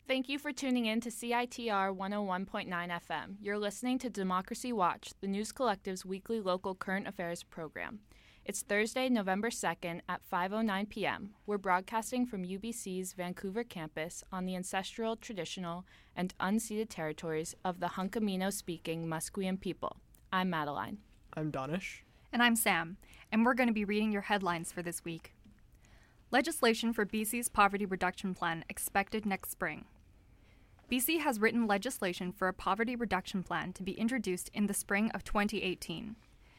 Thank you for tuning in to CITR 101.9 FM. You're listening to Democracy Watch, the News Collective's weekly local current affairs program. It's Thursday, November 2nd at 5:09 p.m. We're broadcasting from UBC's Vancouver campus on the ancestral, traditional, and unceded territories of the Hunkaminam-speaking Musqueam people. I'm Madeline. I'm Danish. And I'm Sam, and we're going to be reading your headlines for this week. Legislation for BC's poverty reduction plan expected next spring. BC has written legislation for a poverty reduction plan to be introduced in the spring of 2018.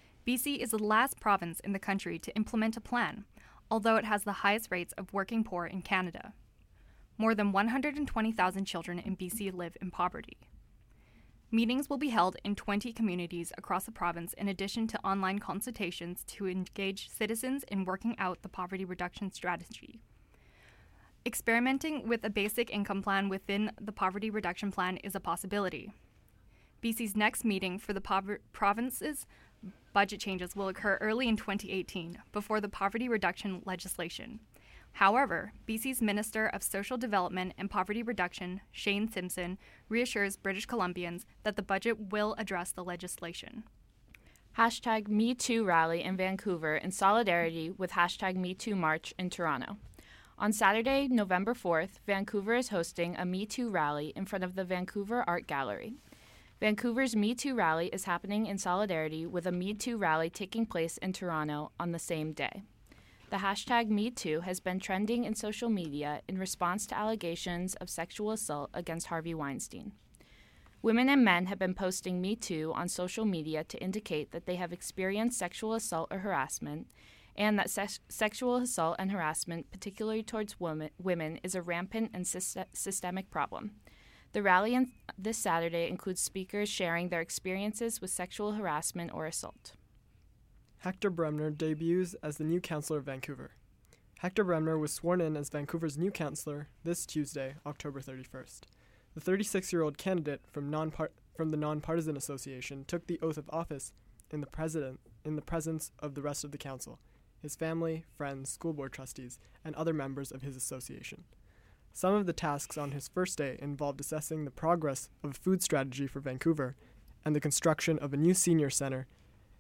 BC is the last province in the country to implement a plan, although it has the highest rates of working poor in Canada. More than 120,000 children in BC live in poverty. Meetings will be held in 20 communities across the province in addition to online consultations to engage citizens in working out the poverty reduction strategy. Experimenting with a basic income plan within the poverty reduction plan is a possibility. BC's next meeting for the province's budget changes will occur early in 2018, before the poverty reduction legislation. However, BC's Minister of Social Development and Poverty Reduction, Shane Simpson, reassures British Columbians that the budget will address the legislation. Hashtag #MeToo rally in Vancouver in solidarity with hashtag #MeToo march in Toronto. On Saturday, November 4th, Vancouver is hosting a #MeToo rally in front of the Vancouver Art Gallery. Vancouver's #MeToo rally is happening in solidarity with a #MeToo rally taking place in Toronto on the same day. The hashtag #MeToo has been trending in social media in response to allegations of sexual assault against Harvey Weinstein. Women and men have been posting #MeToo on social media to indicate that they have experienced sexual assault or harassment, and that sexual assault and harassment, particularly towards women, is a rampant and systemic problem. The rally this Saturday includes speakers sharing their experiences with sexual harassment or assault. Hector Bremner debuts as the new councillor of Vancouver. Hector Bremner was sworn in as Vancouver's new councillor this Tuesday, October 31st. The 36-year-old candidate from the Nonpartisan Association took the oath of office in the presence of the rest of the council, his family, friends, school board trustees, and other members of his association. Some of the tasks on his first day involved assessing the progress of a food strategy for Vancouver and the construction of a new senior center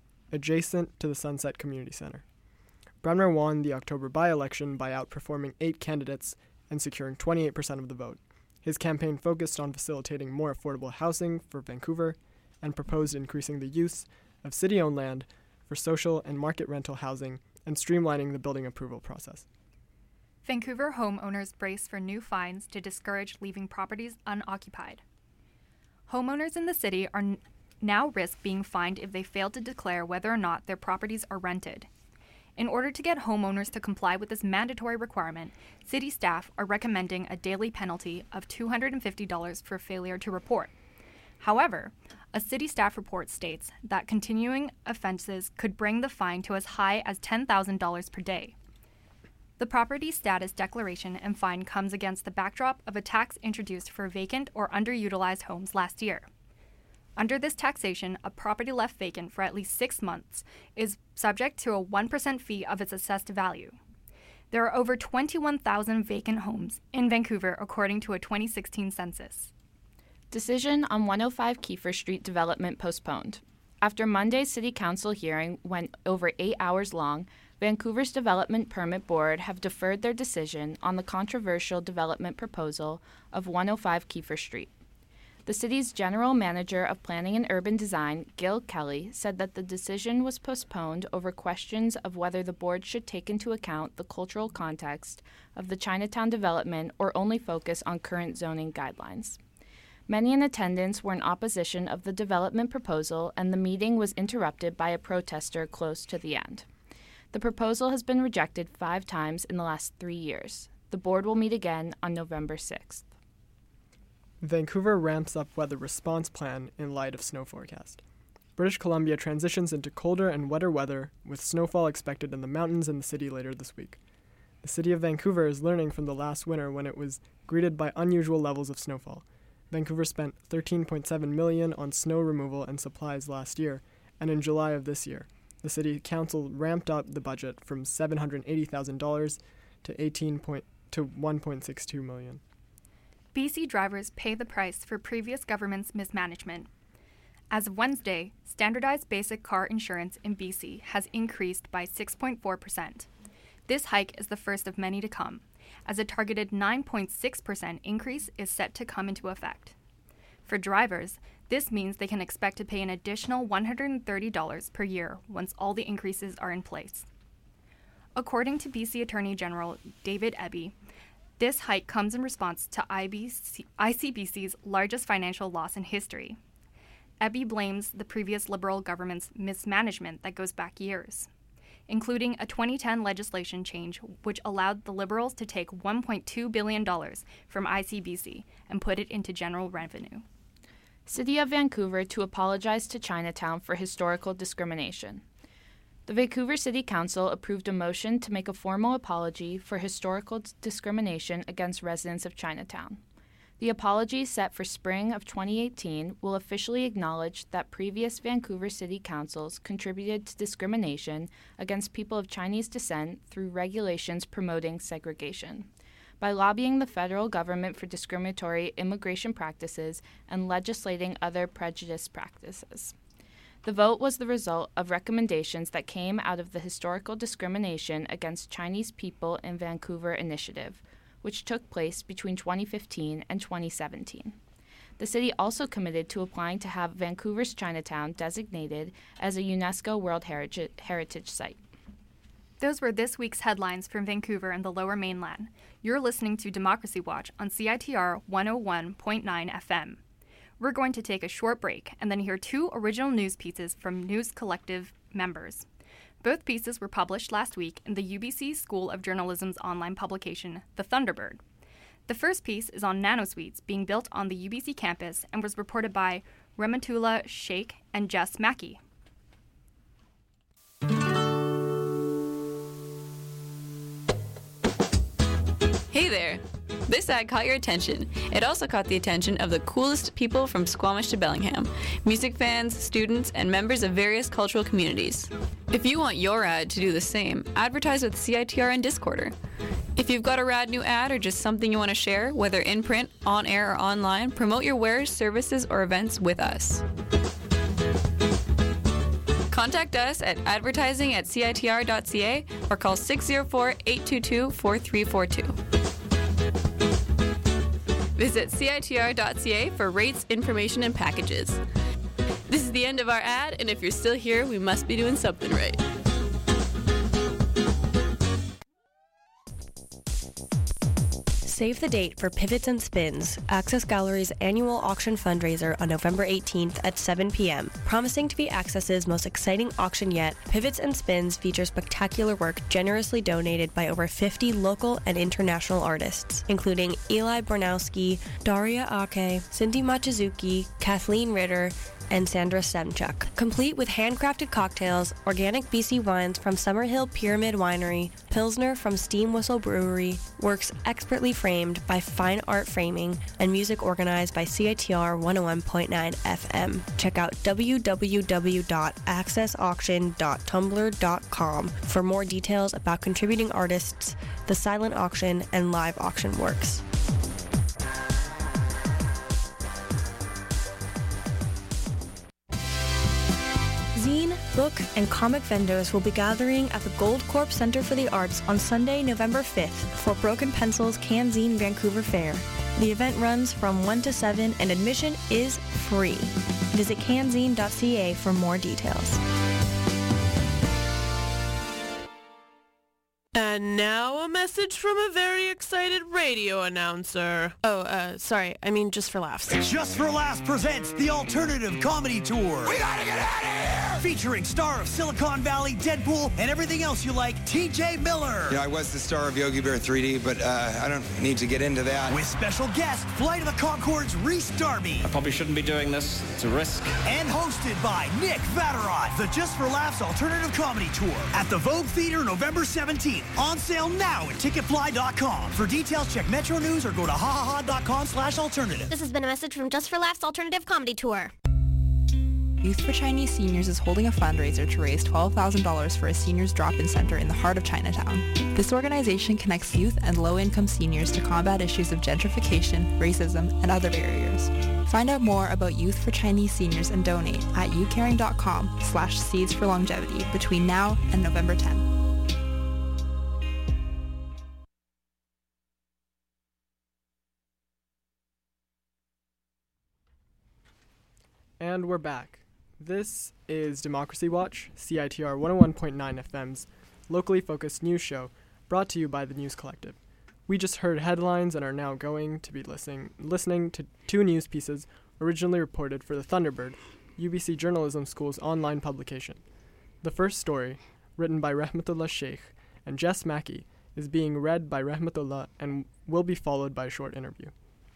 adjacent to the Sunset Community Center. Bremner won the October by-election by outperforming 8 candidates and securing 28% of the vote. His campaign focused on facilitating more affordable housing for Vancouver and proposed increasing the use of city-owned land for social and market rental housing and streamlining the building approval process. Vancouver homeowners brace for new fines to discourage leaving properties unoccupied. Homeowners in the city are now risk being fined if they fail to declare whether or not their properties are rented. In order to get homeowners to comply with this mandatory requirement, city staff are recommending a daily penalty of $250 for failure to report. However, a city staff report states that continuing offenses could bring the fine to as high as $10,000 per day. The property status declaration and fine comes against the backdrop of a tax introduced for vacant or underutilized homes last year. Under this taxation, a property left vacant for at least 6 months is subject to a 1% fee of its assessed value. There are over 21,000 vacant homes in Vancouver, according to a 2016 census. Decision on 105 Kiefer Street development postponed. After Monday's City Council hearing went over 8 hours long, Vancouver's Development Permit Board have deferred their decision on the controversial development proposal of 105 Kiefer Street. The city's General Manager of Planning and Urban Design, Gil Kelly, said that the decision was postponed over questions of whether the board should take into account the cultural context of the Chinatown development or only focus on current zoning guidelines. Many in attendance were in opposition of the development proposal, and the meeting was interrupted by a protester close to the end. The proposal has been rejected 5 times in the last 3 years. The board will meet again on November 6th. Vancouver ramps up weather response plan in light of snow forecast. British Columbia transitions into colder and wetter weather, with snowfall expected in the mountains and the city later this week. The city of Vancouver is learning from the last winter when it was greeted by unusual levels of snowfall. Vancouver spent $13.7 million on snow removal and supplies last year, and in July of this year, the city council ramped up the budget from $780,000 to $1.62 million. BC drivers pay the price for previous government's mismanagement. As of Wednesday, standardized basic car insurance in BC has increased by 6.4%. This hike is the first of many to come, as a targeted 9.6% increase is set to come into effect. For drivers, this means they can expect to pay an additional $130 per year once all the increases are in place. According to BC Attorney General David Eby, this hike comes in response to ICBC's largest financial loss in history. Eby blames the previous Liberal government's mismanagement that goes back years, including a 2010 legislation change which allowed the Liberals to take $1.2 billion from ICBC and put it into general revenue. City of Vancouver to apologize to Chinatown for historical discrimination. The Vancouver City Council approved a motion to make a formal apology for historical discrimination against residents of Chinatown. The apology, set for spring of 2018, will officially acknowledge that previous Vancouver City Councils contributed to discrimination against people of Chinese descent through regulations promoting segregation, by lobbying the federal government for discriminatory immigration practices and legislating other prejudice practices. The vote was the result of recommendations that came out of the Historical Discrimination Against Chinese People in Vancouver initiative, which took place between 2015 and 2017. The city also committed to applying to have Vancouver's Chinatown designated as a UNESCO World Heritage Site. Those were this week's headlines from Vancouver and the Lower Mainland. You're listening to Democracy Watch on CITR 101.9 FM. We're going to take a short break and then hear two original news pieces from News Collective members. Both pieces were published last week in the UBC School of Journalism's online publication, The Thunderbird. The first piece is on nanosuites being built on the UBC campus and was reported by Rematullah Sheikh and Jess Mackey. Hey there! This ad caught your attention. It also caught the attention of the coolest people from Squamish to Bellingham, music fans, students, and members of various cultural communities. If you want your ad to do the same, advertise with CITR and Discorder. If you've got a rad new ad or just something you want to share, whether in print, on air, or online, promote your wares, services, or events with us. Contact us at advertising@citr.ca or call 604-822-4342. Visit CITR.ca for rates, information, and packages. This is the end of our ad, and if you're still here, we must be doing something right. Save the date for Pivots and Spins, Access Gallery's annual auction fundraiser on November 18th at 7 p.m. Promising to be Access's most exciting auction yet, Pivots and Spins features spectacular work generously donated by over 50 local and international artists, including Eli Bornowski, Daria Ake, Cindy Machizuki, Kathleen Ritter, and Sandra Semchuk. Complete with handcrafted cocktails, organic BC wines from Summerhill Pyramid Winery, Pilsner from Steam Whistle Brewery, works expertly framed by Fine Art Framing, and music organized by CITR 101.9 FM. Check out www.accessauction.tumblr.com for more details about contributing artists, the silent auction, and live auction works. Zine, book, and comic vendors will be gathering at the Gold Corp Center for the Arts on Sunday, November 5th for Broken Pencil's CanZine Vancouver Fair. The event runs from 1 to 7 and admission is free. Visit canzine.ca for more details. And now a message from a very excited radio announcer. Sorry, I mean Just for Laughs. Just for Laughs presents the Alternative Comedy Tour. We gotta get out of here! Featuring star of Silicon Valley, Deadpool, and everything else you like, TJ Miller. You know, I was the star of Yogi Bear 3D, but I don't need to get into that. With special guest, Flight of the Conchords, Reese Darby. I probably shouldn't be doing this. It's a risk. And hosted by Nick Vatterott. The Just for Laughs Alternative Comedy Tour at the Vogue Theater November 17th. On sale now at ticketfly.com. For details, check Metro News or go to hahaha.com/alternative. This has been a message from Just for Laughs Alternative Comedy Tour. Youth for Chinese Seniors is holding a fundraiser to raise $12,000 for a seniors drop-in center in the heart of Chinatown. This organization connects youth and low-income seniors to combat issues of gentrification, racism, and other barriers. Find out more about Youth for Chinese Seniors and donate at youcaring.com/seeds for longevity between now and November 10th. And we're back. This is Democracy Watch, CITR 101.9 FM's locally focused news show, brought to you by the News Collective. We just heard headlines and are now going to be listening to two news pieces originally reported for the Thunderbird, UBC Journalism School's online publication. The first story, written by Rahmatullah Sheikh and Jess Mackey, is being read by Rahmatullah and will be followed by a short interview.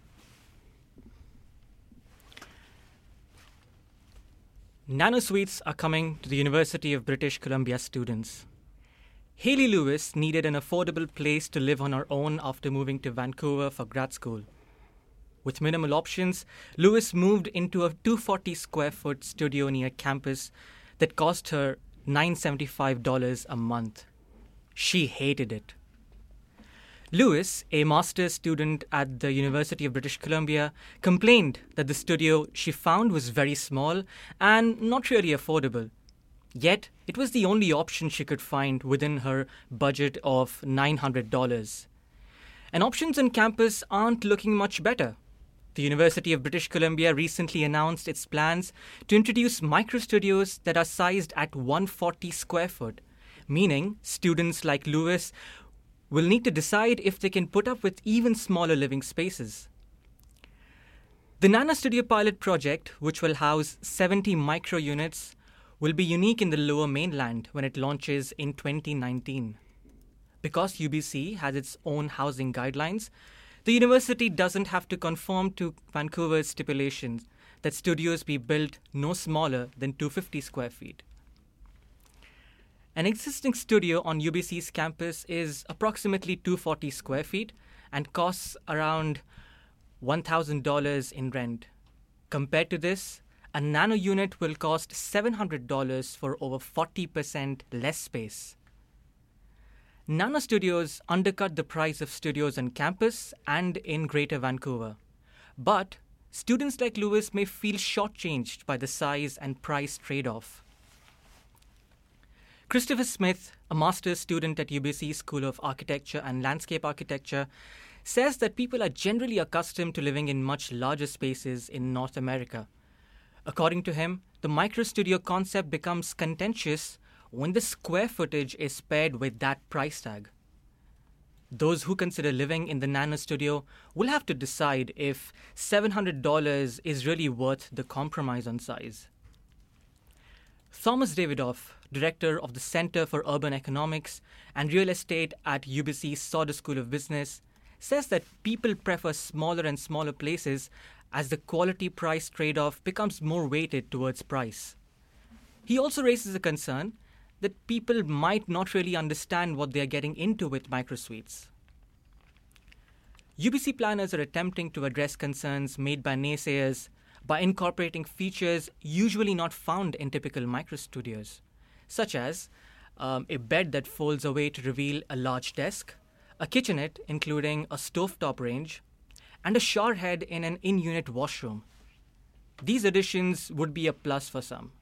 Nanosuites are coming to the University of British Columbia students. Hayley Lewis needed an affordable place to live on her own after moving to Vancouver for grad school. With minimal options, Lewis moved into a 240 square foot studio near campus that cost her $975 a month. She hated it. Lewis, a master's student at the University of British Columbia, complained that the studio she found was very small and not really affordable. Yet, it was the only option she could find within her budget of $900. And options on campus aren't looking much better. The University of British Columbia recently announced its plans to introduce microstudios that are sized at 140 square foot, meaning students like Lewis will need to decide if they can put up with even smaller living spaces. The Nano Studio pilot project, which will house 70 micro units, will be unique in the Lower Mainland when it launches in 2019. Because UBC has its own housing guidelines, the university doesn't have to conform to Vancouver's stipulations that studios be built no smaller than 250 square feet. An existing studio on UBC's campus is approximately 240 square feet and costs around $1,000 in rent. Compared to this, a nano unit will cost $700 for over 40% less space. Nano studios undercut the price of studios on campus and in Greater Vancouver. But students like Lewis may feel shortchanged by the size and price trade-off. Christopher Smith, a master's student at UBC School of Architecture and Landscape Architecture, says that people are generally accustomed to living in much larger spaces in North America. According to him, the microstudio concept becomes contentious when the square footage is paired with that price tag. Those who consider living in the nano studio will have to decide if $700 is really worth the compromise on size. Thomas Davidoff, director of the Center for Urban Economics and Real Estate at UBC's Sauder School of Business, says that people prefer smaller and smaller places as the quality-price trade-off becomes more weighted towards price. He also raises a concern that people might not really understand what they are getting into with microsuites. UBC planners are attempting to address concerns made by naysayers by incorporating features usually not found in typical microstudios, such as a bed that folds away to reveal a large desk, a kitchenette including a stovetop range, and a shower head in an in-unit washroom. These additions would be a plus for some.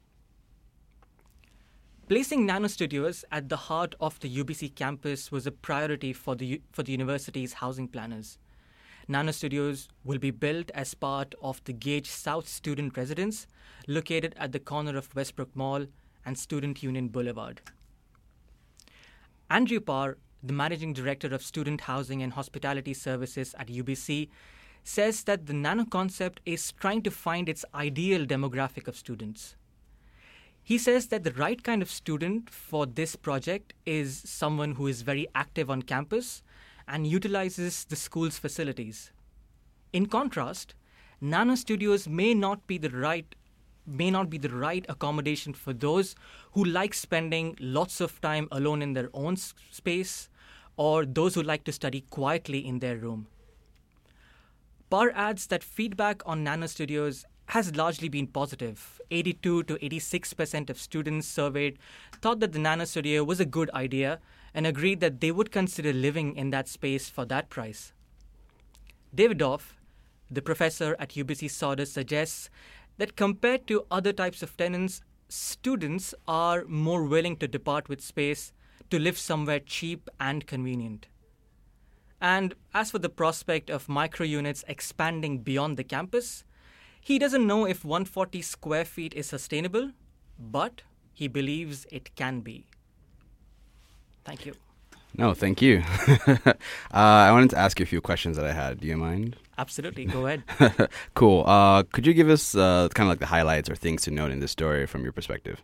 Placing nano studios at the heart of the UBC campus was a priority for the university's housing planners. Nano studios will be built as part of the Gage South student residence, located at the corner of Westbrook Mall and Student Union Boulevard. Andrew Parr, the managing director of Student Housing and Hospitality Services at UBC, says that the nano concept is trying to find its ideal demographic of students. He says that the right kind of student for this project is someone who is very active on campus and utilizes the school's facilities. In contrast, nano studios may not be the right accommodation for those who like spending lots of time alone in their own space, or those who like to study quietly in their room. Parr adds that feedback on nano studios has largely been positive. 82 to 86% of students surveyed thought that the Nano Studio was a good idea and agreed that they would consider living in that space for that price. Davidoff, the professor at UBC Sawdust, suggests that compared to other types of tenants, students are more willing to depart with space to live somewhere cheap and convenient. And as for the prospect of micro units expanding beyond the campus, he doesn't know if 140 square feet is sustainable, but he believes it can be. Thank you. No, thank you. I wanted to ask you a few questions that I had. Do you mind? Absolutely. Go ahead. Cool. Could you give us kind of like the highlights or things to note in this story from your perspective?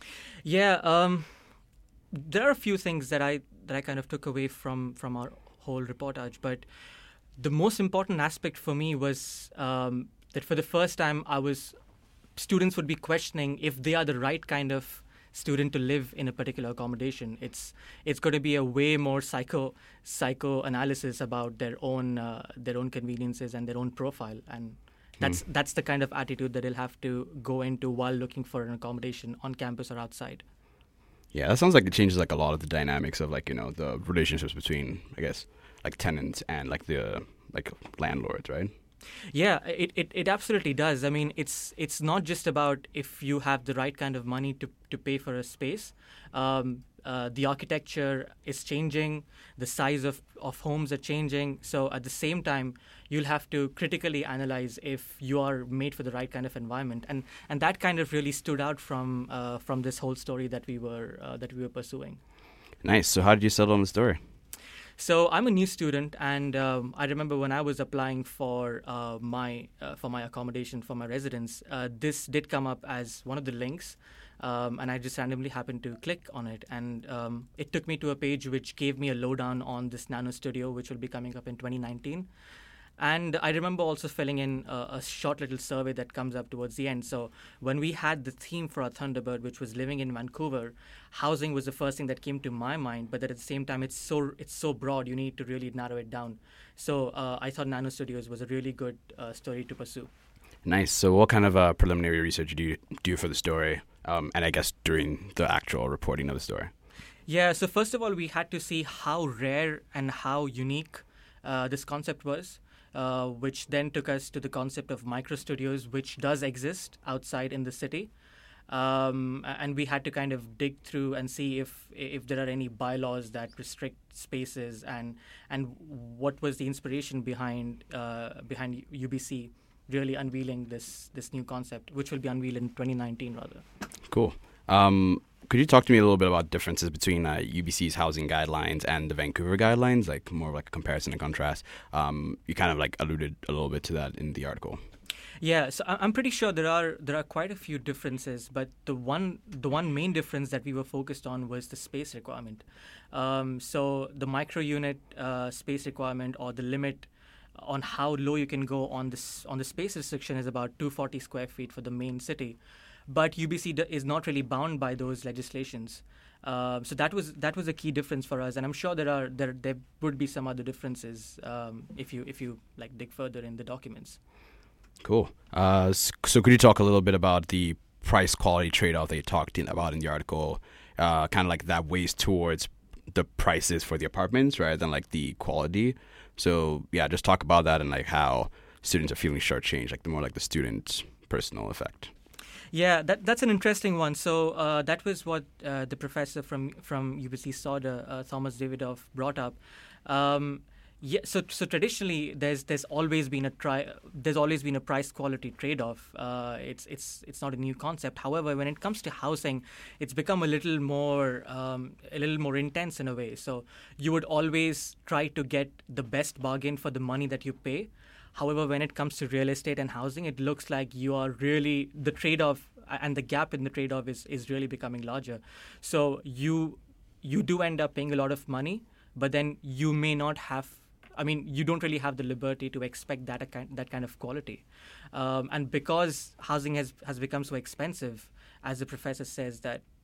Yeah. There are a few things that I kind of took away from our whole reportage, but the most important aspect for me was that for the first time, students would be questioning if they are the right kind of student to live in a particular accommodation. It's going to be a way more psychoanalysis about their own conveniences and their own profile, and that's the kind of attitude that they'll have to go into while looking for an accommodation on campus or outside. Yeah, that sounds like it changes like a lot of the dynamics of like, you know, the relationships between, I guess, like tenants and like the like landlords, right? Yeah, it absolutely does. I mean, it's not just about if you have the right kind of money to pay for a space. The architecture is changing, the size of homes are changing. So at the same time, you'll have to critically analyze if you are made for the right kind of environment. And that kind of really stood out from this whole story that we were pursuing. Nice. So how did you settle on the story? So I'm a new student, and I remember when I was applying for my accommodation for my residence, this did come up as one of the links, and I just randomly happened to click on it, and it took me to a page which gave me a lowdown on this Nano Studio, which will be coming up in 2019. And I remember also filling in a short little survey that comes up towards the end. So when we had the theme for our Thunderbird, which was living in Vancouver, housing was the first thing that came to my mind. But at the same time, it's so broad, you need to really narrow it down. So I thought Nano Studios was a really good story to pursue. Nice. So what kind of preliminary research did you do for the story? And I guess during the actual reporting of the story? Yeah, so first of all, we had to see how rare and how unique this concept was. Which then took us to the concept of micro studios, which does exist outside in the city. And we had to kind of dig through and see if there are any bylaws that restrict spaces and what was the inspiration behind UBC really unveiling this new concept, which will be unveiled in 2019 rather. Cool. Could you talk to me a little bit about differences between UBC's housing guidelines and the Vancouver guidelines, like more like a comparison and contrast? You kind of like alluded a little bit to that in the article. Yeah, so I'm pretty sure there are quite a few differences, but the one main difference that we were focused on was the space requirement. So the micro unit space requirement, or the limit on how low you can go on the space restriction, is about 240 square feet for the main city. But UBC is not really bound by those legislations, so that was a key difference for us, and I'm sure there would be some other differences if you like dig further in the documents. Cool. So could you talk a little bit about the price quality trade-off that you talked about in the article, kind of like that weighs towards the prices for the apartments rather than like the quality? So yeah, just talk about that and like how students are feeling shortchanged, like the more like the student's personal effect. Yeah, that's an interesting one. So that was what the professor from UBC Sawdust, Thomas Davidoff, brought up. Yeah, so traditionally there's always been a price quality trade-off. It's not a new concept. However, when it comes to housing, it's become a little more intense in a way. So you would always try to get the best bargain for the money that you pay. However, when it comes to real estate and housing, it looks like you are really, the trade-off and the gap in the trade-off is really becoming larger. So you do end up paying a lot of money, but then you may not have, you don't really have the liberty to expect that kind of quality. And because housing has become so expensive, as the professor says, that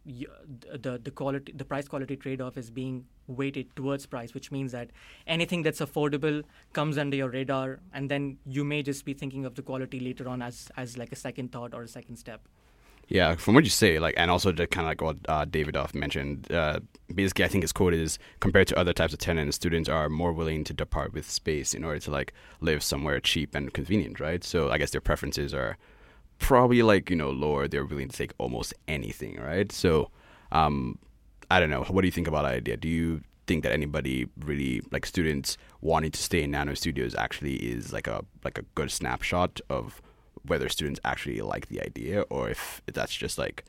the price quality trade-off is being weighted towards price, which means that anything that's affordable comes under your radar, and then you may just be thinking of the quality later on as like a second thought or a second step. Yeah, from what you say, like, and also to kind of like what Davidoff mentioned, basically I think his quote is, compared to other types of tenants, students are more willing to depart with space in order to like live somewhere cheap and convenient, right? So I guess their preferences are probably like, lower. They're willing to take almost anything, right? So I don't know. What do you think about that idea? Do you think that anybody really, like students wanting to stay in Nano Studios actually is like a good snapshot of whether students actually like the idea, or if that's just like,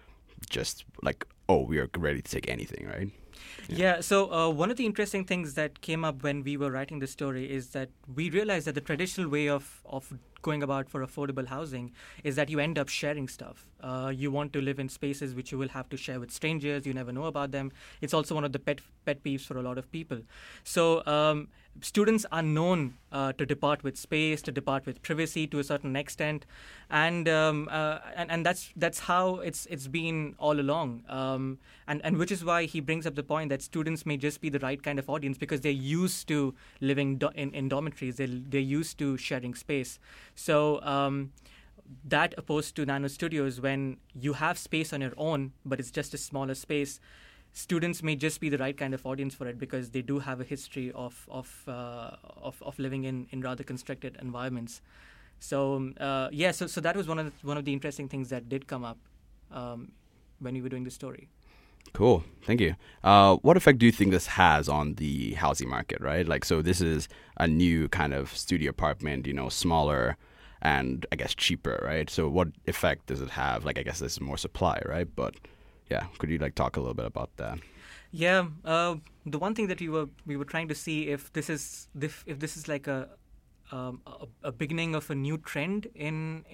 oh, we are ready to take anything, right? Yeah, so one of the interesting things that came up when we were writing the story is that we realized that the traditional way of going about for affordable housing is that you end up sharing stuff. You want to live in spaces which you will have to share with strangers. You never know about them. It's also one of the pet peeves for a lot of people. So students are known to depart with space, to depart with privacy to a certain extent, and that's how it's been all along. And which is why he brings up the point that students may just be the right kind of audience because they're used to living in dormitories. They're used to sharing space. So that opposed to Nano Studios, when you have space on your own, but it's just a smaller space, students may just be the right kind of audience for it because they do have a history of living in rather constricted environments. So so that was one of the interesting things that did come up when we were doing the story. Cool, thank you. What effect do you think this has on the housing market, right? Like, so this is a new kind of studio apartment, smaller and I guess cheaper, right? So what effect does it have? Like, I guess there's more supply, right? But yeah, could you like talk a little bit about that? Yeah, the one thing that we were trying to see if this is like a beginning of a new trend in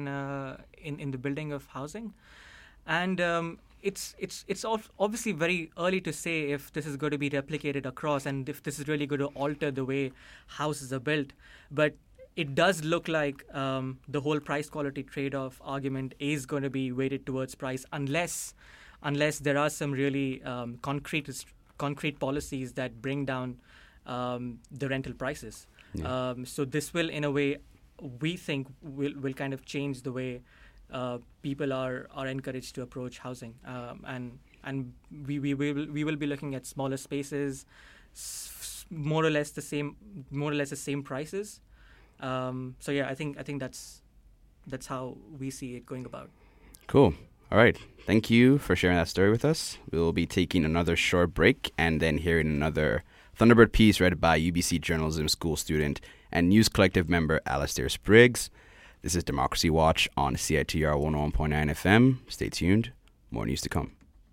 the building of housing, and it's obviously very early to say if this is going to be replicated across and if this is really going to alter the way houses are built, but it does look like the whole price quality trade-off argument is going to be weighted towards price unless there are some really concrete policies that bring down the rental prices. Yeah. So this will, in a way, we think will kind of change the way people are encouraged to approach housing, and we will be looking at smaller spaces, more or less the same prices. So yeah, I think that's how we see it going about. Cool. All right. Thank you for sharing that story with us. We will be taking another short break and then hearing another Thunderbird piece read by UBC Journalism School student and News Collective member Alastair Spriggs. This is Democracy Watch on CITR 101.9 FM. Stay tuned. More news to come.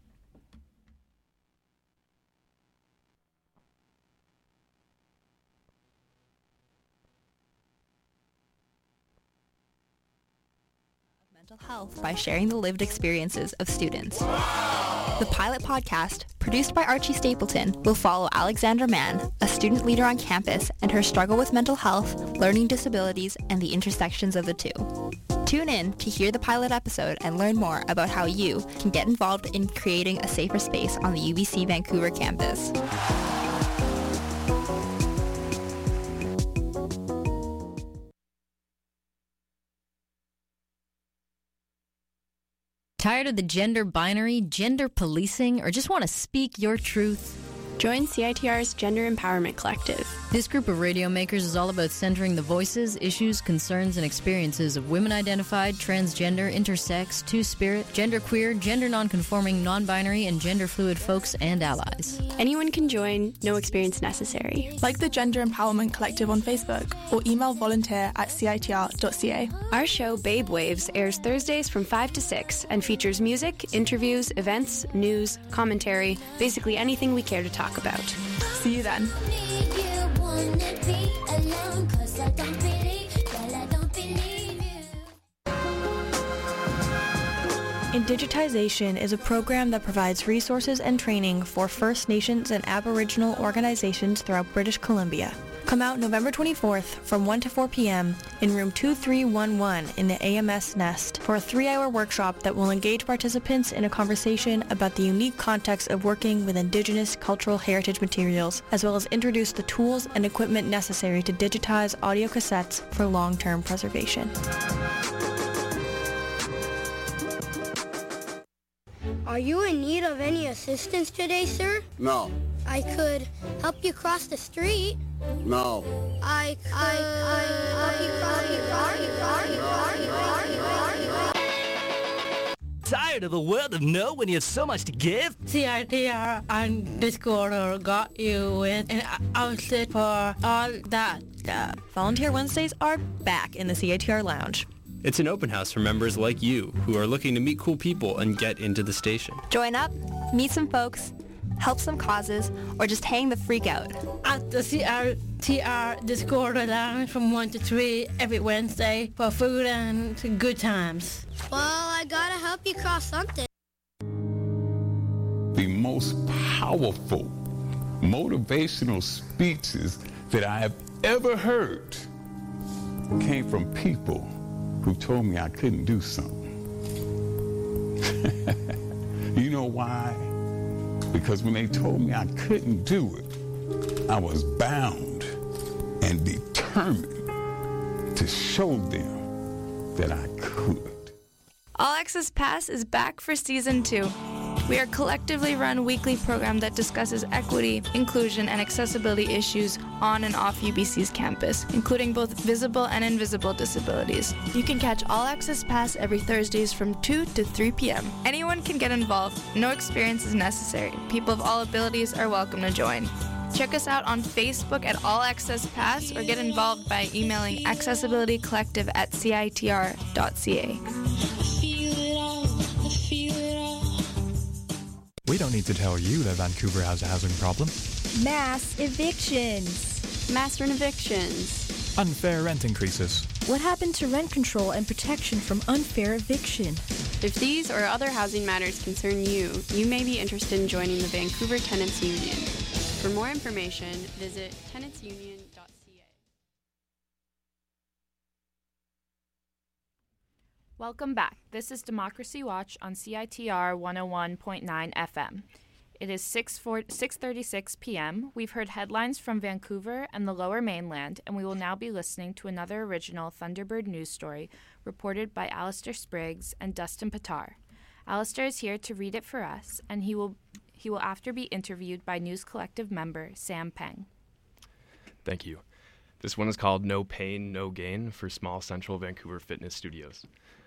Health by sharing the lived experiences of students. The Pilot Podcast, produced by Archie Stapleton, will follow Alexandra Mann, a student leader on campus, and her struggle with mental health, learning disabilities, and the intersections of the two. Tune in to hear the pilot episode and learn more about how you can get involved in creating a safer space on the UBC Vancouver campus. Tired of the gender binary, gender policing, or just want to speak your truth? Join CITR's Gender Empowerment Collective. This group of radio makers is all about centering the voices, issues, concerns, and experiences of women-identified, transgender, intersex, two-spirit, genderqueer, gender nonconforming, non-binary, and gender-fluid folks and allies. Anyone can join, no experience necessary. Like the Gender Empowerment Collective on Facebook or email volunteer@citr.ca. Our show, Babe Waves, airs Thursdays from 5 to 6 and features music, interviews, events, news, commentary, basically anything we care to talk about. See you then. Indigitization is a program that provides resources and training for First Nations and Aboriginal organizations throughout British Columbia. Come out November 24th from 1 to 4 p.m. in room 2311 in the AMS Nest for a 3-hour workshop that will engage participants in a conversation about the unique context of working with Indigenous cultural heritage materials, as well as introduce the tools and equipment necessary to digitize audio cassettes for long-term preservation. Are you in need of any assistance today, sir? No. I could help you cross the street. No. I could help you cross the Tired of the world of no when you have so much to give? CITR and Discord got you with an outlet for all that stuff. Volunteer Wednesdays are back in the CITR Lounge. It's an open house for members like you who are looking to meet cool people and get into the station. Join up, meet some folks, help some causes, or just hang the freak out. At the CITR Discord Lounge from 1 to 3 every Wednesday for food and good times. Well, I gotta help you cross something. The most powerful motivational speeches that I have ever heard came from people who told me I couldn't do something. You know why? Because when they told me I couldn't do it, I was bound and determined to show them that I could. All Access Pass is back for Season 2. We are a collectively run weekly program that discusses equity, inclusion, and accessibility issues on and off UBC's campus, including both visible and invisible disabilities. You can catch All Access Pass every Thursdays from 2 to 3 p.m. Anyone can get involved. No experience is necessary. People of all abilities are welcome to join. Check us out on Facebook at All Access Pass or get involved by emailing accessibilitycollective@citr.ca. We don't need to tell you that Vancouver has a housing problem. Mass evictions. Mass evictions. Unfair rent increases. What happened to rent control and protection from unfair eviction? If these or other housing matters concern you, you may be interested in joining the Vancouver Tenants Union. For more information, visit tenantsunion.ca. Welcome back. This is Democracy Watch on CITR 101.9 FM. It is 6:36 p.m. We've heard headlines from Vancouver and the Lower Mainland, and we will now be listening to another original Thunderbird news story reported by Alistair Spriggs and Dustin Patar. Alistair is here to read it for us, and he will after be interviewed by News Collective member Sam Peng. Thank you. This one is called No Pain, No Gain for Small Central Vancouver Fitness Studios.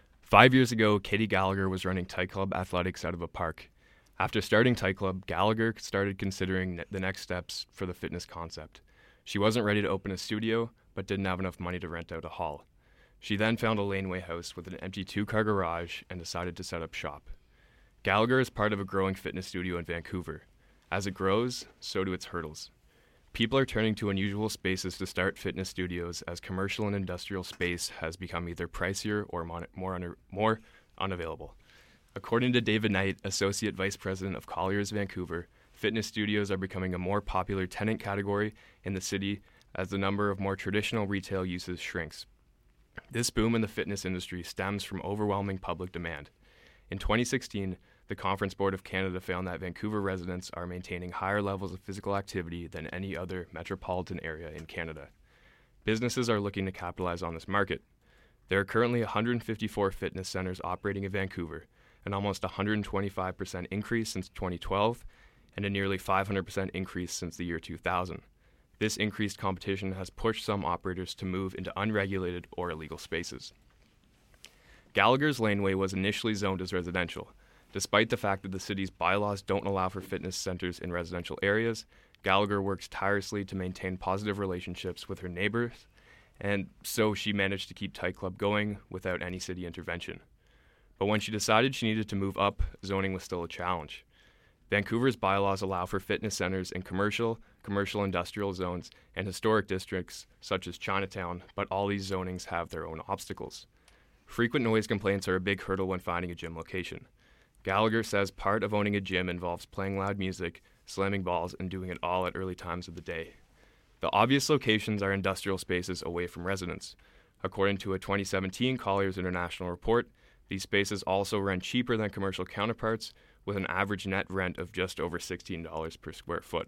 5 years ago, Katie Gallagher was running Tight Club athletics out of a park. After starting Tight Club, Gallagher started considering the next steps for the fitness concept. She wasn't ready to open a studio, but didn't have enough money to rent out a hall. She then found a laneway house with an empty 2-car garage and decided to set up shop. Gallagher is part of a growing fitness studio in Vancouver. As it grows, so do its hurdles. People are turning to unusual spaces to start fitness studios as commercial and industrial space has become either pricier or more unavailable. According to David Knight, Associate Vice President of Colliers Vancouver, fitness studios are becoming a more popular tenant category in the city as the number of more traditional retail uses shrinks. This boom in the fitness industry stems from overwhelming public demand. In 2016, the Conference Board of Canada found that Vancouver residents are maintaining higher levels of physical activity than any other metropolitan area in Canada. Businesses are looking to capitalize on this market. There are currently 154 fitness centers operating in Vancouver, an almost 125% increase since 2012, and a nearly 500% increase since the year 2000. This increased competition has pushed some operators to move into unregulated or illegal spaces. Gallagher's Laneway was initially zoned as residential. Despite the fact that the city's bylaws don't allow for fitness centers in residential areas, Gallagher works tirelessly to maintain positive relationships with her neighbors, and so she managed to keep Tight Club going without any city intervention. But when she decided she needed to move up, zoning was still a challenge. Vancouver's bylaws allow for fitness centers in commercial industrial zones, and historic districts such as Chinatown, but all these zonings have their own obstacles. Frequent noise complaints are a big hurdle when finding a gym location. Gallagher says part of owning a gym involves playing loud music, slamming balls, and doing it all at early times of the day. The obvious locations are industrial spaces away from residents. According to a 2017 Colliers International report, these spaces also rent cheaper than commercial counterparts, with an average net rent of just over $16 per square foot.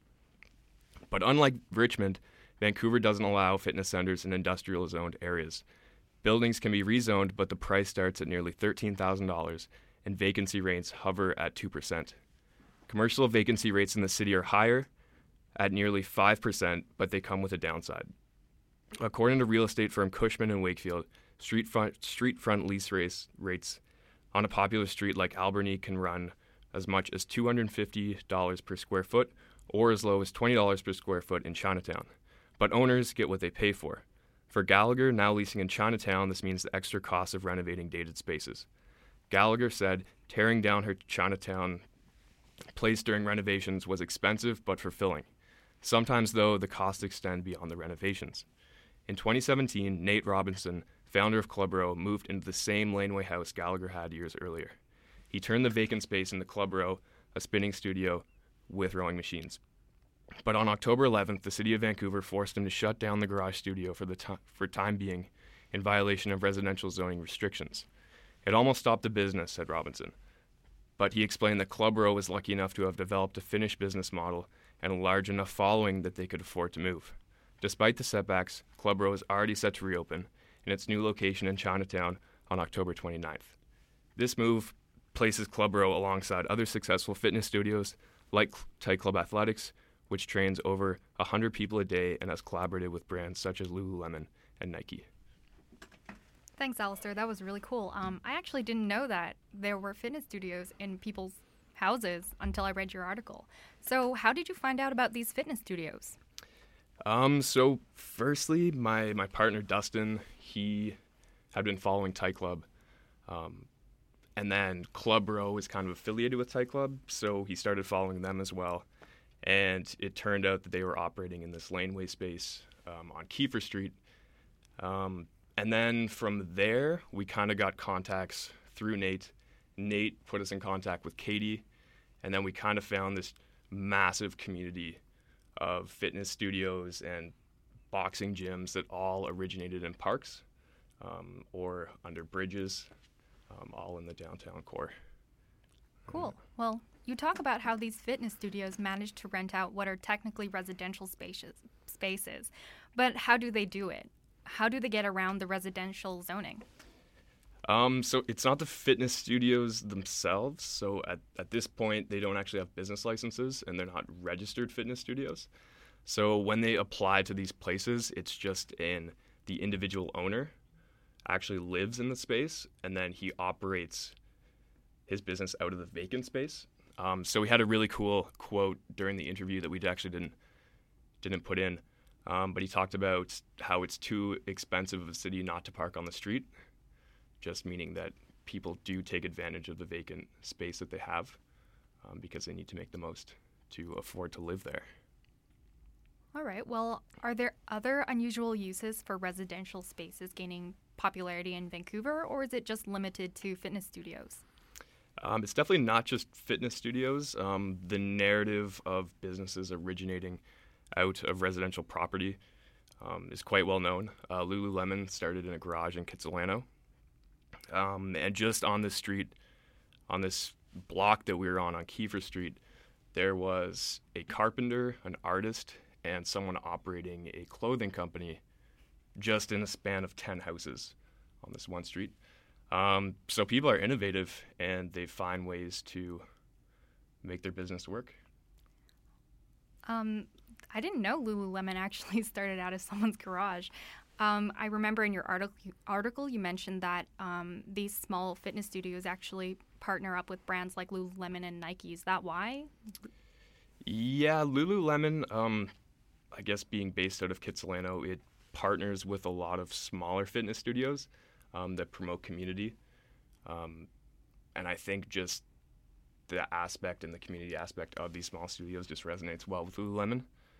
But unlike Richmond, Vancouver doesn't allow fitness centers in industrial zoned areas. Buildings can be rezoned, but the price starts at nearly $13,000, and vacancy rates hover at 2%. Commercial vacancy rates in the city are higher, at nearly 5%, but they come with a downside. According to real estate firm Cushman & Wakefield, street front lease rates on a popular street like Albany can run as much as $250 per square foot or as low as $20 per square foot in Chinatown. But owners get what they pay for. For Gallagher, now leasing in Chinatown, this means the extra cost of renovating dated spaces. Gallagher said tearing down her Chinatown place during renovations was expensive but fulfilling. Sometimes, though, the costs extend beyond the renovations. In 2017, Nate Robinson, founder of Club Row, moved into the same laneway house Gallagher had years earlier. He turned the vacant space into Club Row, a spinning studio with rowing machines. But on October 11th, the city of Vancouver forced him to shut down the garage studio for time being in violation of residential zoning restrictions. It almost stopped the business, said Robinson. But he explained that Club Row was lucky enough to have developed a finished business model and a large enough following that they could afford to move. Despite the setbacks, Club Row is already set to reopen in its new location in Chinatown on October 29th. This move places Club Row alongside other successful fitness studios like Tight Club Athletics, which trains over 100 people a day and has collaborated with brands such as Lululemon and Nike. Thanks, Alistair. That was really cool. I actually didn't know that there were fitness studios in people's houses until I read your article. So how did you find out about these fitness studios? So firstly, my partner Dustin, he had been following Tight Club. And then Club Row is kind of affiliated with Tight Club, so he started following them as well. And it turned out that they were operating in this laneway space on Kiefer Street. And then from there, we kind of got contacts through Nate. Nate put us in contact with Katie, and then we kind of found this massive community of fitness studios and boxing gyms that all originated in parks or under bridges, all in the downtown core. Cool. Well, you talk about how these fitness studios manage to rent out what are technically residential spaces, but how do they do it? How do they get around the residential zoning? So it's not the fitness studios themselves. So at this point, they don't actually have business licenses and they're not registered fitness studios. So when they apply to these places, it's just the individual owner actually lives in the space and then he operates his business out of the vacant space. So we had a really cool quote during the interview that we actually didn't put in. But he talked about how it's too expensive of a city not to park on the street, just meaning that people do take advantage of the vacant space that they have because they need to make the most to afford to live there. All right. Well, are there other unusual uses for residential spaces gaining popularity in Vancouver, or is it just limited to fitness studios? It's definitely not just fitness studios. The narrative of businesses originating out of residential property is quite well known. Lululemon started in a garage in Kitsilano. And just on this street, on this block that we were on Kiefer Street, there was a carpenter, an artist, and someone operating a clothing company just in a span of 10 houses on this one street. So people are innovative and they find ways to make their business work. I didn't know Lululemon actually started out as someone's garage. I remember in your article you mentioned that these small fitness studios actually partner up with brands like Lululemon and Nike. Is that why? Yeah, Lululemon, I guess being based out of Kitsilano, it partners with a lot of smaller fitness studios that promote community. And I think just the aspect and the community aspect of these small studios just resonates well with Lululemon.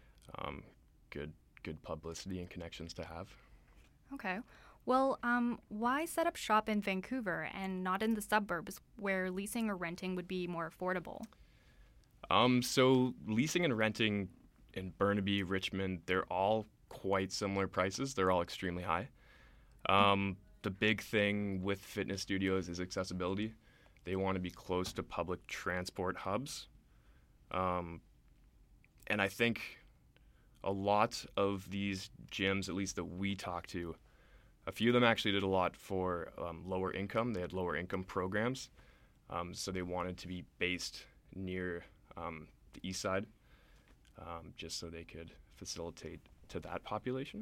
Good publicity and connections to have. Okay. Well, why set up shop in Vancouver and not in the suburbs where leasing or renting would be more affordable? So leasing and renting in Burnaby, Richmond, they're all quite similar prices. They're all extremely high. The big thing with fitness studios is accessibility. They want to be close to public transport hubs. And I think a lot of these gyms, at least that we talked to, a few of them actually did a lot for lower income. They had lower income programs. So they wanted to be based near the east side, just so they could facilitate to that population.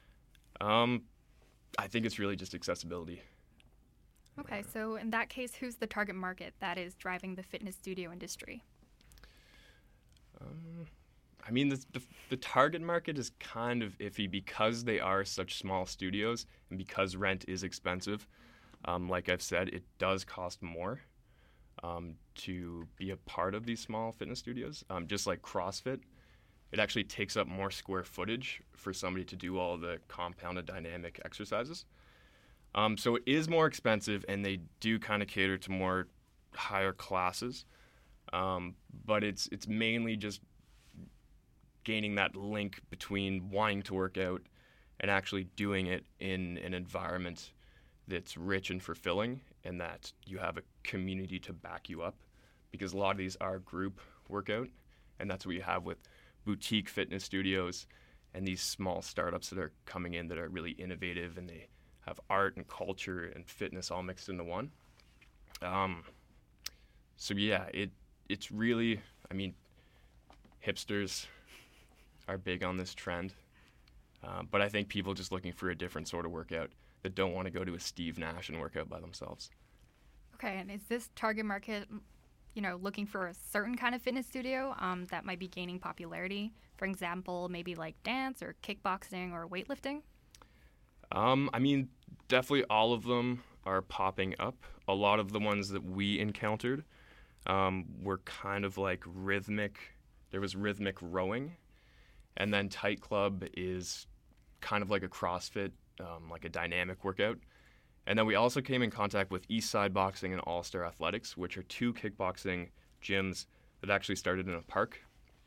I think it's really just accessibility. Okay, so in that case, who's the target market that is driving the fitness studio industry? I mean, the target market is kind of iffy because they are such small studios and because rent is expensive. Like I've said, it does cost more to be a part of these small fitness studios. Just like CrossFit, it actually takes up more square footage for somebody to do all the compounded dynamic exercises. So it is more expensive, and they do kind of cater to more higher classes. But it's mainly just gaining that link between wanting to work out and actually doing it in an environment that's rich and fulfilling, and that you have a community to back you up, because a lot of these are group workout, and that's what you have with boutique fitness studios and these small startups that are coming in that are really innovative, and they have art and culture and fitness all mixed into one. So yeah, it's really, I mean, hipsters are big on this trend, but I think people just looking for a different sort of workout that don't want to go to a Steve Nash and work out by themselves. Okay, and is this target market, looking for a certain kind of fitness studio that might be gaining popularity? For example, maybe like dance or kickboxing or weightlifting? I mean, definitely all of them are popping up. A lot of the ones that we encountered were kind of like rhythmic. There was rhythmic rowing, and then Tight Club is kind of like a CrossFit, like a dynamic workout. And then we also came in contact with Eastside Boxing and All Star Athletics, which are two kickboxing gyms that actually started in a park.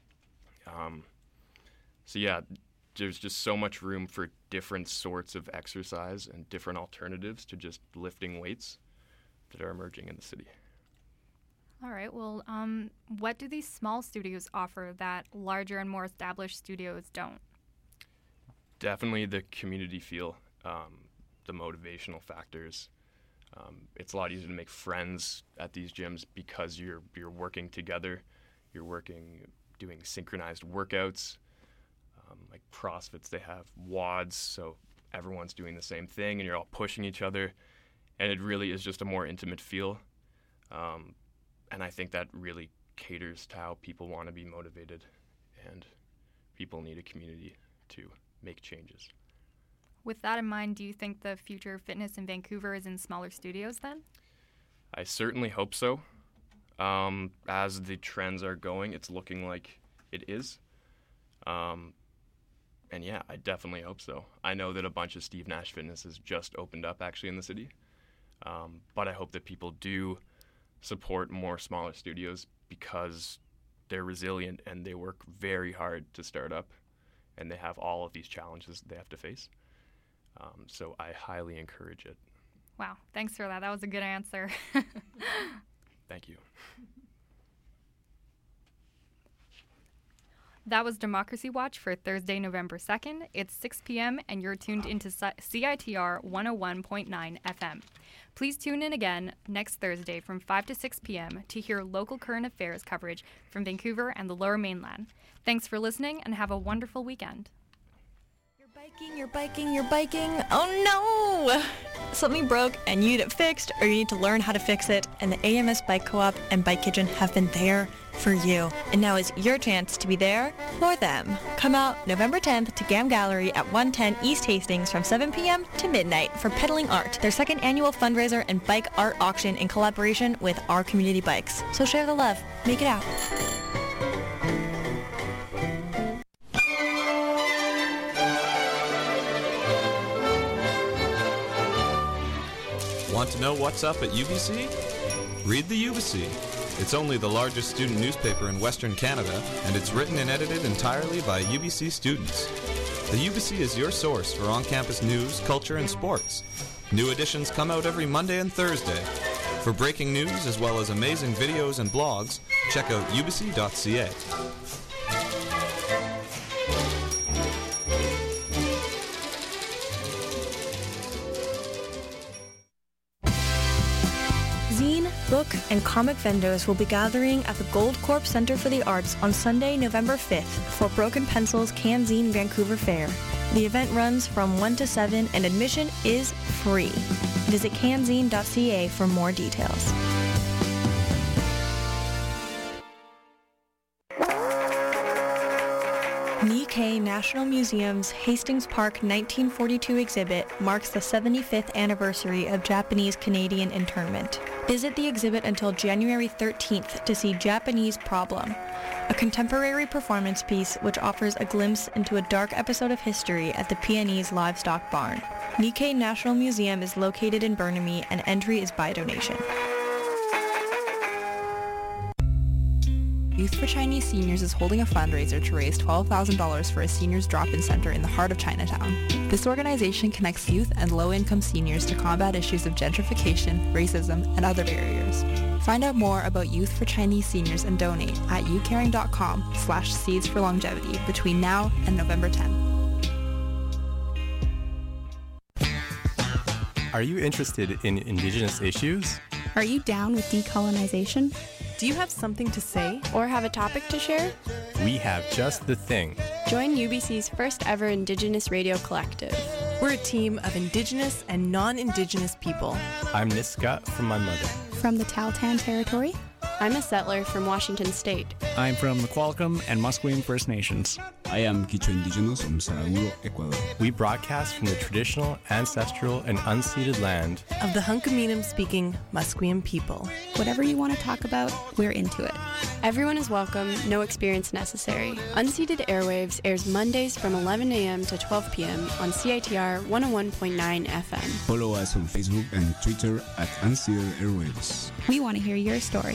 So yeah, there's just so much room for different sorts of exercise and different alternatives to just lifting weights that are emerging in the city. All right, well, what do these small studios offer that larger and more established studios don't? Definitely the community feel, the motivational factors. It's a lot easier to make friends at these gyms because you're working together. You're doing synchronized workouts. Like CrossFits, they have WODs, so everyone's doing the same thing, and you're all pushing each other. And it really is just a more intimate feel. And I think that really caters to how people want to be motivated, and people need a community to make changes. With that in mind, do you think the future of fitness in Vancouver is in smaller studios then? I certainly hope so. As the trends are going, it's looking like it is. And yeah, I definitely hope so. I know that a bunch of Steve Nash Fitness has just opened up actually in the city. But I hope that people do support more smaller studios because they're resilient and they work very hard to start up, and they have all of these challenges that they have to face. So I highly encourage it. Wow, thanks for that. That was a good answer. Thank you. That was Democracy Watch for Thursday, November 2nd. It's 6 p.m. and you're tuned into CITR 101.9 FM. Please tune in again next Thursday from 5 to 6 p.m. to hear local current affairs coverage from Vancouver and the Lower Mainland. Thanks for listening and have a wonderful weekend. You're biking. Oh no! Something broke and you need it fixed, or you need to learn how to fix it, and the AMS Bike Co-op and Bike Kitchen have been there for you. And now is your chance to be there for them. Come out November 10th to GAM Gallery at 110 East Hastings from 7 p.m. to midnight for Pedaling Art, their second annual fundraiser and bike art auction in collaboration with Our Community Bikes. So share the love. Make it out. Want to know what's up at UBC? Read the UBC. It's only the largest student newspaper in Western Canada, and it's written and edited entirely by UBC students. The UBC is your source for on-campus news, culture, and sports. New editions come out every Monday and Thursday. For breaking news as well as amazing videos and blogs, check out ubc.ca. Zine, book, and comic vendors will be gathering at the Gold Corp Centre for the Arts on Sunday, November 5th for Broken Pencil's CanZine Vancouver Fair. The event runs from 1 to 7 and admission is free. Visit canzine.ca for more details. Nikkei National Museum's Hastings Park 1942 exhibit marks the 75th anniversary of Japanese-Canadian internment. Visit the exhibit until January 13th to see Japanese Problem, a contemporary performance piece which offers a glimpse into a dark episode of history at the Peonese Livestock Barn. Nikkei National Museum is located in Burnaby and entry is by donation. Youth for Chinese Seniors is holding a fundraiser to raise $12,000 for a seniors drop-in center in the heart of Chinatown. This organization connects youth and low-income seniors to combat issues of gentrification, racism, and other barriers. Find out more about Youth for Chinese Seniors and donate at youcaring.com/seeds for longevity between now and November 10th. Are you interested in Indigenous issues? Are you down with decolonization? Do you have something to say? Or have a topic to share? We have just the thing. Join UBC's first ever Indigenous Radio Collective. We're a team of Indigenous and non-Indigenous people. I'm Niska from my mother. From the Tahltan Territory. I'm a settler from Washington State. I'm from the Qualicum and Musqueam First Nations. I am Quichua Indigenous from Saraguro, Ecuador. We broadcast from the traditional, ancestral, and unceded land of the Hunkaminam-speaking Musqueam people. Whatever you want to talk about, we're into it. Everyone is welcome, no experience necessary. Unceded Airwaves airs Mondays from 11 a.m. to 12 p.m. on CITR 101.9 FM. Follow us on Facebook and Twitter at Unceded Airwaves. We want to hear your story.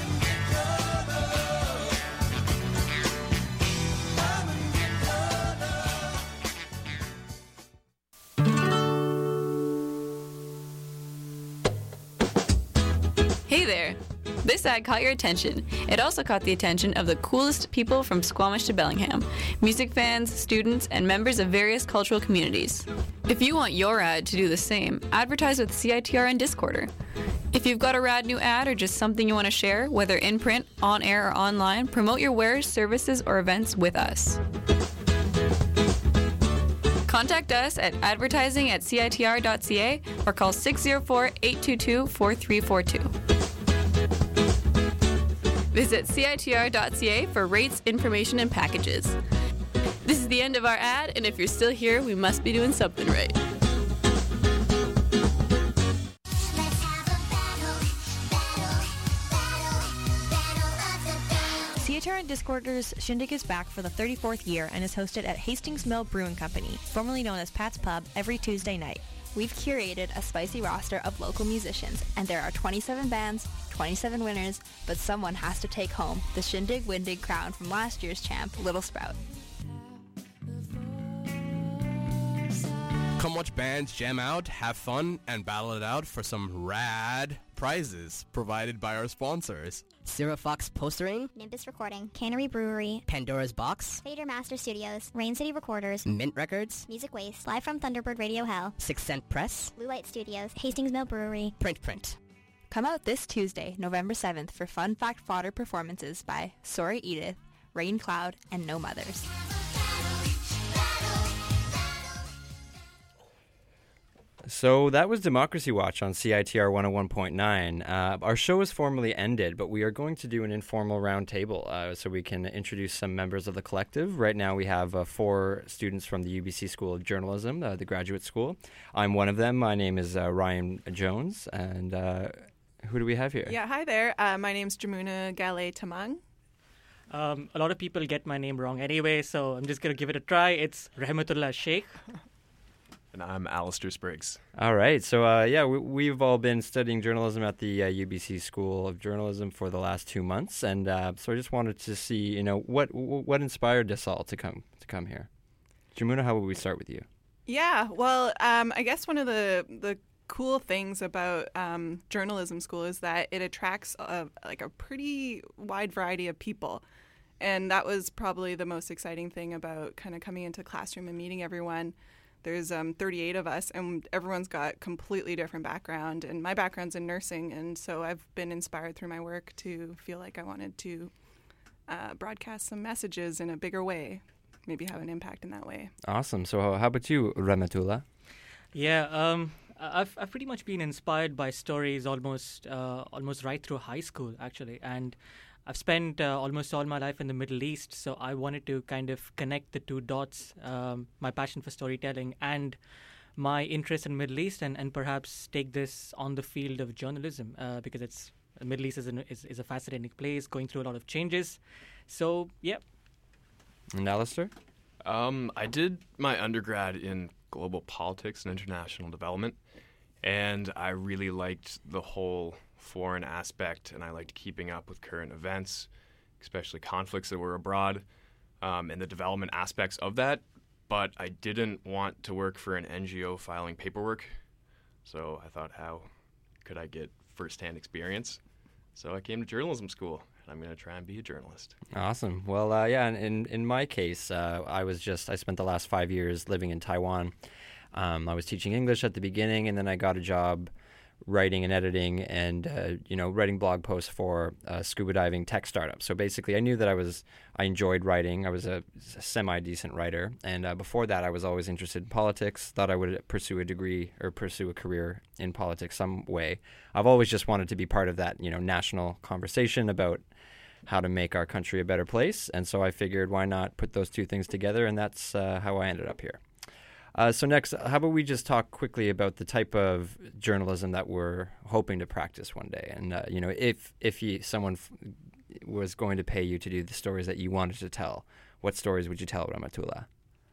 Hey there! This ad caught your attention. It also caught the attention of the coolest people from Squamish to Bellingham, music fans, students, and members of various cultural communities. If you want your ad to do the same, advertise with CITR and Discorder. If you've got a rad new ad or just something you want to share, whether in print, on air, or online, promote your wares, services, or events with us. Contact us at advertising@citr.ca or call 604-822-4342. Visit citr.ca for rates, information, and packages. This is the end of our ad, and if you're still here, we must be doing something right. CITR and Discorder's Shindig is back for the 34th year and is hosted at Hastings Mill Brewing Company, formerly known as Pat's Pub, every Tuesday night. We've curated a spicy roster of local musicians, and there are 27 bands, 27 winners, but someone has to take home the Shindig Windig crown from last year's champ, Little Sprout. Come watch bands jam out, have fun, and battle it out for some rad prizes provided by our sponsors. Sarah Fox Postering, Nimbus Recording, Cannery Brewery, Pandora's Box, Fader Master Studios, Rain City Recorders, Mint Records, Music Waste, live from Thunderbird Radio Hell, 6 Cent Press, Blue Light Studios, Hastings Mill Brewery, Print. Come out this Tuesday, November 7th for Fun Fact Fodder performances by Sorry Edith, Rain Cloud, and No Mothers. So that was Democracy Watch on CITR 101.9. Our show is formally ended, but we are going to do an informal roundtable so we can introduce some members of the collective. Right now we have 4 students from the UBC School of Journalism, the graduate school. I'm one of them. My name is Ryan Jones, and who do we have here? Yeah, hi there. My name's Jamuna Gale Tamang. A lot of people get my name wrong anyway, so I'm just going to give it a try. It's Rahmatullah Sheikh. And I'm Alistair Spriggs. All right. So, we've all been studying journalism at the UBC School of Journalism for the last 2 months. And so I just wanted to see, what inspired us all to come here. Jamuna, how would we start with you? Yeah, well, I guess one of the cool things about journalism school is that it attracts a pretty wide variety of people. And that was probably the most exciting thing about kind of coming into the classroom and meeting everyone. There's 38 of us, and everyone's got completely different background. And my background's in nursing, and so I've been inspired through my work to feel like I wanted to broadcast some messages in a bigger way, maybe have an impact in that way. Awesome. So how about you, Rahmatullah? Yeah, I've pretty much been inspired by stories almost right through high school, actually. And I've spent almost all my life in the Middle East, so I wanted to kind of connect the two dots, my passion for storytelling and my interest in Middle East, and perhaps take this on the field of journalism, because the Middle East is a fascinating place, going through a lot of changes. So, yeah. And Alistair? I did my undergrad in global politics and international development, and I really liked the whole foreign aspect, and I liked keeping up with current events, especially conflicts that were abroad, and the development aspects of that. But I didn't want to work for an NGO filing paperwork, so I thought, how could I get firsthand experience? So I came to journalism school. I'm going to try and be a journalist. Awesome. Well, in my case, I spent the last 5 years living in Taiwan. I was teaching English at the beginning, and then I got a job writing and editing and, writing blog posts for a scuba diving tech startup. So basically, I knew that I enjoyed writing. I was a semi-decent writer. And before that, I was always interested in politics, thought I would pursue a degree or pursue a career in politics some way. I've always just wanted to be part of that, national conversation about how to make our country a better place. And so I figured, why not put those two things together? And that's how I ended up here. So next, how about we just talk quickly about the type of journalism that we're hoping to practice one day? And, if someone was going to pay you to do the stories that you wanted to tell, what stories would you tell, Rahmatullah?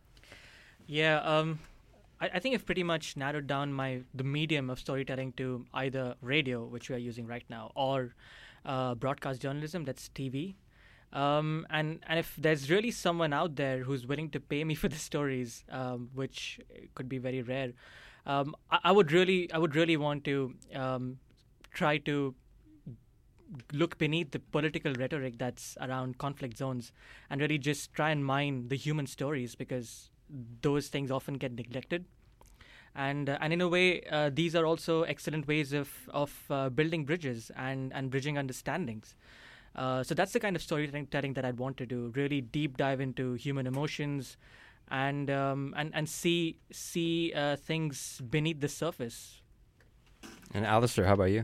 Yeah, I think I've pretty much narrowed down the medium of storytelling to either radio, which we are using right now, or broadcast journalism, that's TV. And if there's really someone out there who's willing to pay me for the stories, which could be very rare, I would really want to try to look beneath the political rhetoric that's around conflict zones and really just try and mine the human stories, because those things often get neglected. And in a way, these are also excellent ways of building bridges and bridging understandings. So that's the kind of storytelling that I'd want to do. Really deep dive into human emotions, and see things beneath the surface. And Alistair, how about you?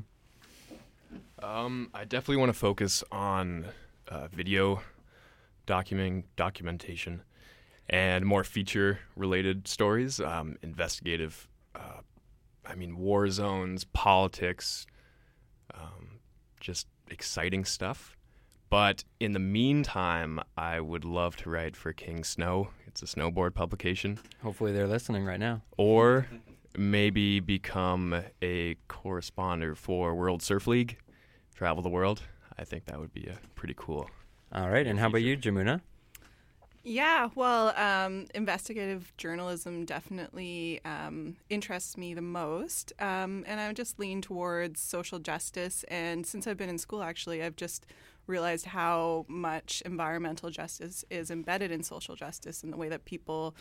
I definitely want to focus on video documentation and more feature-related stories, investigative. War zones, politics, just exciting stuff. But in the meantime, I would love to write for King Snow. It's a snowboard publication. Hopefully they're listening right now. Or maybe become a correspondent for World Surf League, travel the world. I think that would be pretty cool. All right, and how about you, Jamuna? Yeah, well, investigative journalism definitely interests me the most, and I would just lean towards social justice. And since I've been in school, actually, I've just realized how much environmental justice is embedded in social justice, and the way that people,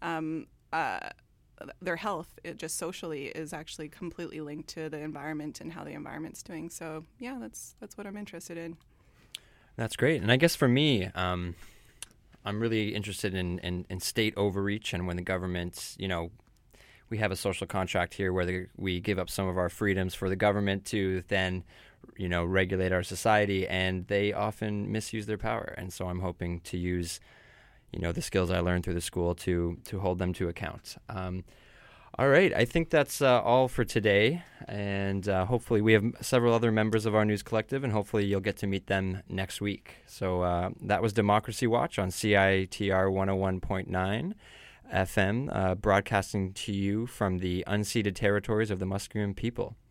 their health, just socially, is actually completely linked to the environment and how the environment's doing. So, yeah, that's what I'm interested in. That's great. And I guess for me, I'm really interested in state overreach, and when the government, we have a social contract here where we give up some of our freedoms for the government to then, regulate our society, and they often misuse their power. And so I'm hoping to use, the skills I learned through the school to hold them to account. All right, I think that's all for today, and hopefully we have several other members of our news collective, and hopefully you'll get to meet them next week. So that was Democracy Watch on CITR 101.9. FM, broadcasting to you from the unceded territories of the Musqueam people.